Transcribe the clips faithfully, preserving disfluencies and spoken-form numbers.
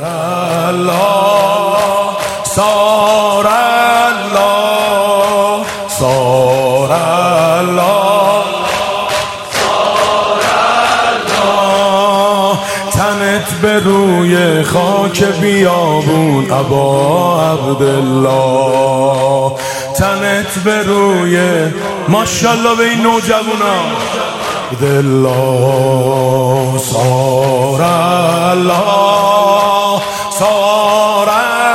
الله صار الله صار الله صار الله تنت به روی خاک بیابون ابا عبدالله تنت به روی ماشاءالله به این نوجوانان عبدالله صار الله صار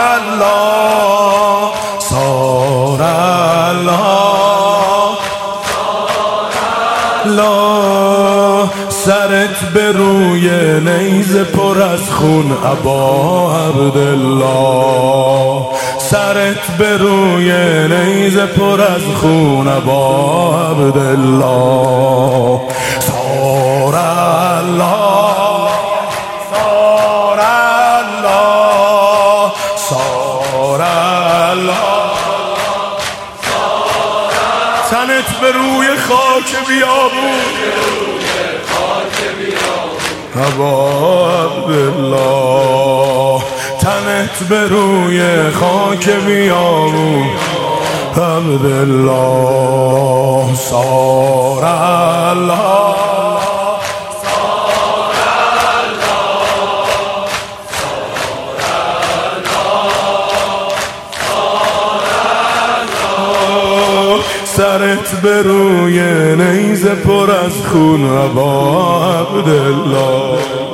الله صار الله الله سرت به روی نیزه پر از خون ابا عبدالله سرت به روی نیزه پر از خون ابا عبدالله صار الله صار الله صار الله تنت به روی خاک بیابون ابا عبدالله تنت به روی خاک بیابون عبدالله صار الله صار الله صار الله سرت به روی نیزه پر از خون ابا عبدالله